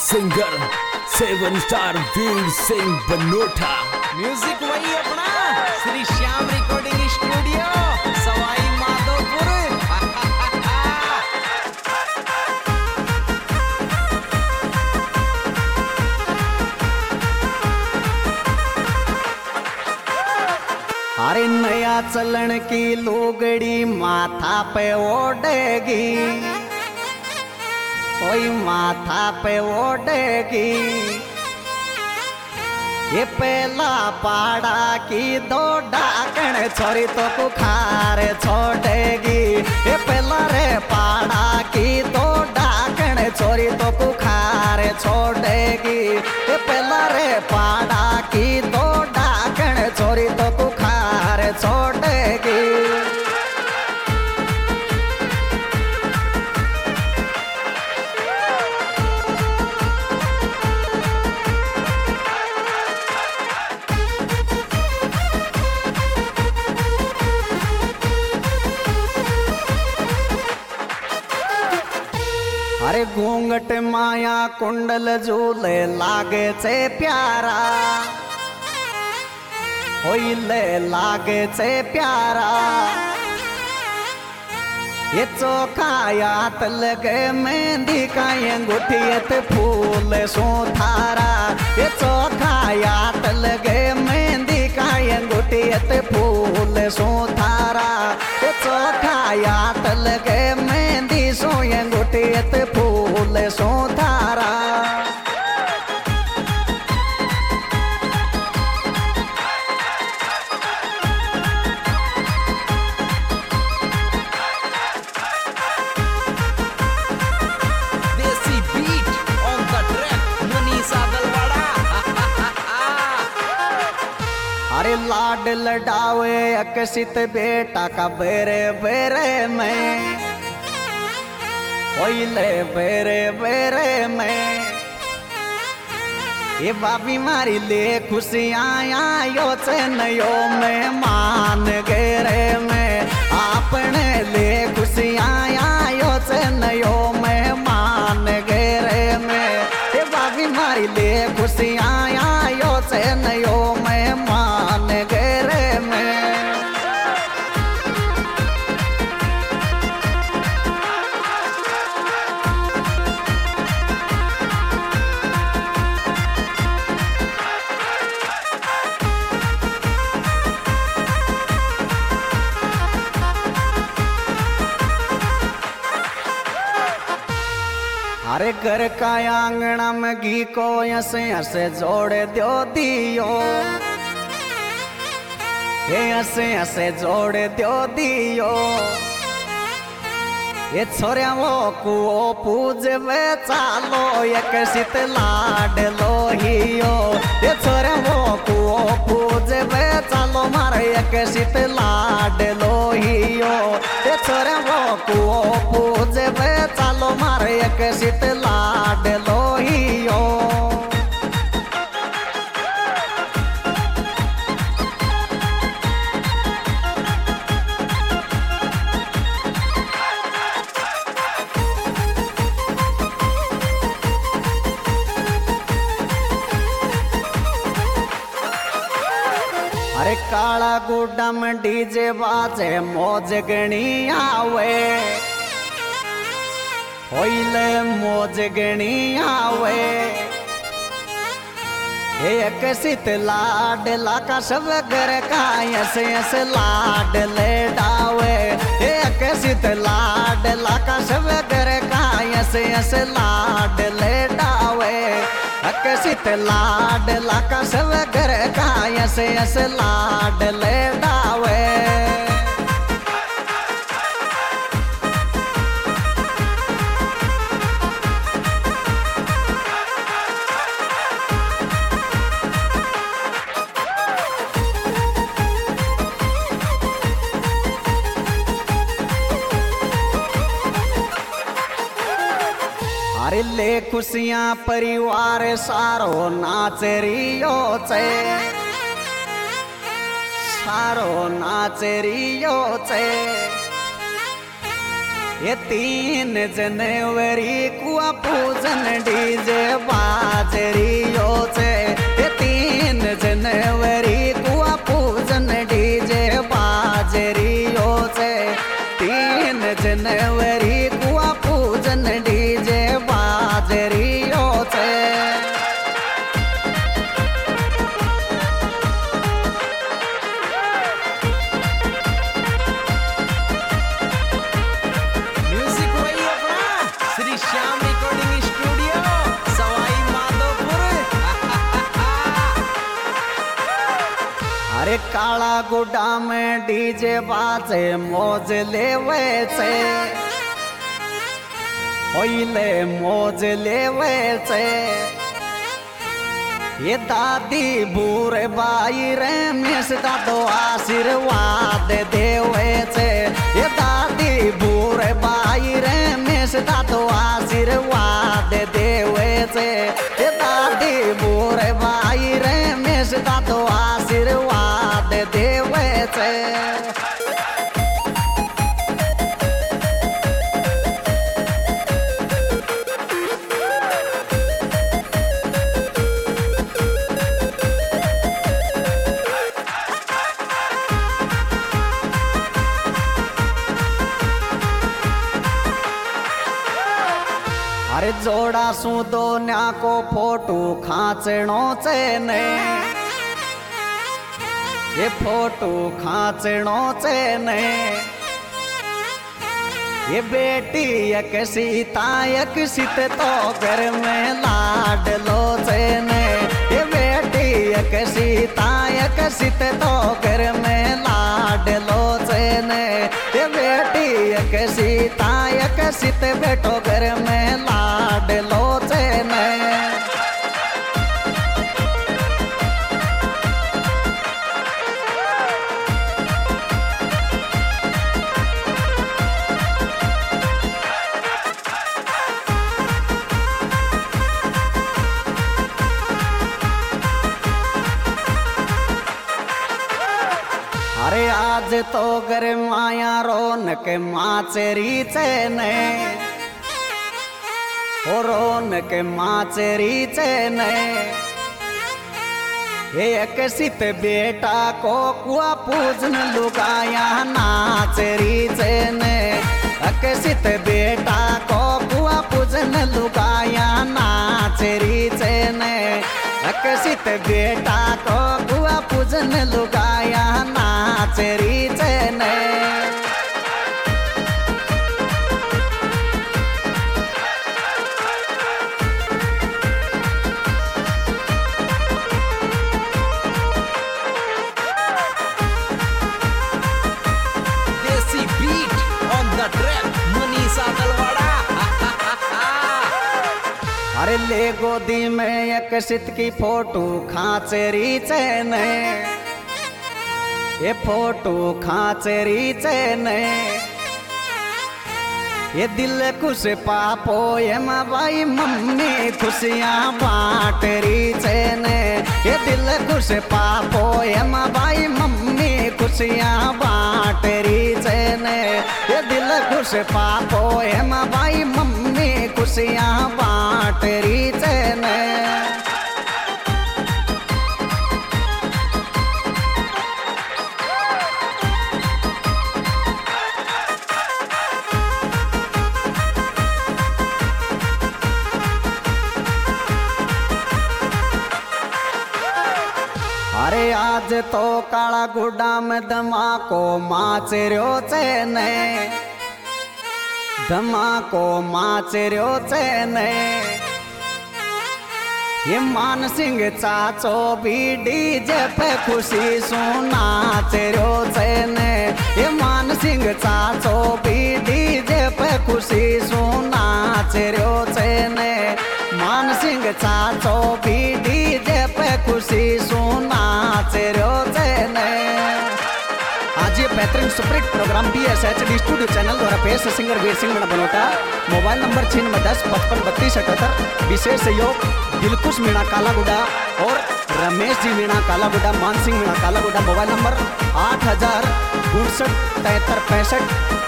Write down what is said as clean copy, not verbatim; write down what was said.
Singer 7 star Veer Singh Banota. Music वही अपना Shri Shyam recording studio Sawai Madhopur. अरे नया चलन की लोगड़ी माथा पे ओढ़ेगी, कोई माथा पे ओढ़ेगी। ये पहला पाड़ा की दो डाकण छोरी तो कुखार छोड़ेगी। ये पहला रे पाड़ा की दो डाकण छोरी तो कुखार छोड़ेगी। ये पहला रे पाड़ा की दो डाकण छोरी तो कुखार छोड़ेगी। अरे घूंघट माया कुंडल झूले लागे से प्यारा, होइले लागे से प्यारा। ये चौखायात लगे मेहंदी का अंगूठियत फूल सो थारा। ये चौखायात लगे मेहंदी का अंगूठियत फूल सो थारा। ये चौखायात लगे मेहंदी सो अंगूठियत फूल सो थारा। Desi beat on the track Manisha Galwara. अरे लाड लडावे अकसित बेटा का बेरे बेरे में, ओइले बेरे बेरे में। ये बाबी मारी ले खुशियाँ आयो चेनयो में मान गेरे में। आपने ले खुशियाँ आयो चेनयो में मान गेरे में। ये बाबी मारी ले खुशियाँ आयो चेनयो में मान गेरे में। अरे घर का आंगना में घी को ऐसे ऐसे जोड़ दो दियो। ये ऐसे ऐसे जोड़ दो दियो। ये छोरिया वो कुओ पूजे वे चालो एक सित लाड लो हियो। ये छोरिया वो कुओ पूजे वे चालो मारे एक सित लाड लो हियो। ये छोरिया वो कुओ पूजे वे चालो मारे एक सित लाड लो हियो। अरे काला गुड्डा में डीजे बाजे मौज गणी आवे, होइले मौज गणी आवे। एक सित लाड लाका सब घर का ऐसे ऐसे लाड ले डावे। एक सित लाड लाका सब घर का ऐसे ऐसे लाड ले डावे। अकसित लाड लाका सब घर का ऐसे ऐसे लाड ले डावे। अरे ले खुशियाँ परिवार सारो नाच रियो चे, सारो नाच रियो चे। ये 3 जनवरी को पूजन डीजे बा अरे काला गुड्डा में डीजे बाजे मौज लेवे छे ओइले मौज लेवे छे ये दादी बूरे बाई रे मिस दादो आशीर्वाद देवे छे ये दादी बूरे बाई रे मिस दादो आशीर्वाद देवे छे ये दादी बूरे बाई रे मिस दादो आशीर्वाद देवे छे। अरे जोड़ा सु दोन्या को फोटो खाचणो छे ने ये फोटो खाचणो छे ने ये बेटी एक सीता एक सीत तो घर में लाडलो छे ने ये बेटी एक सीता एक सीत तो घर में लाडलो छे ने ये बेटी एक सीता एक सीत बेटो घर में लाडलो छे ने। अरे आज तो घर माया रौनक माचेरी चेने ओ रौनक माचेरी चेने एक सित बेटा को कुआ पूजन लुगाया नाचेरी चेने अकसित बेटा को कुआ पूजन लुगाया नाचेरी चेने अकसित बेटा को कुआ पूजन लुगाया नाचेरी चेने। Desi beat on the track Manisha Talwara. अरे ले गोदी में एक सित की फोटो खाचेरी चेने ये फोटो खाचेरी चेने ये दिल खुश पापो ये माँ भाई मम्मी खुशियाँ बांटरी चेने ये दिल खुश पापो ये माँ भाई मम्मी खुशियाँ बांटरी चेने ये दिल खुश पापो ये माँ भाई मम्मी खुशियाँ बांटरी चेने। अरे आज तो काला गुड्डा में धमाको माचेरो चेने धमाको माचेरो चेने ये मान सिंह चाचो भी डीजे पे खुशी सुना चेरो चेने ये मान सिंह चाचो भी डीजे पे खुशी सुना चेरो चेने मान सिंह चाचो भी डीजे पे खुशी सुना चेरो चेने। आज ये बेहतरीन superhit program BSHD studio channel द्वारा पेश singer Veer Singh Meena Banota. Mobile number 9610553238। विशेष सहयोग दिलकुश मीणा कालागुडा और रमेश जी मीणा कालागुडा मान सिंह मीणा कालागुडा। Mobile number 8000 63 73 65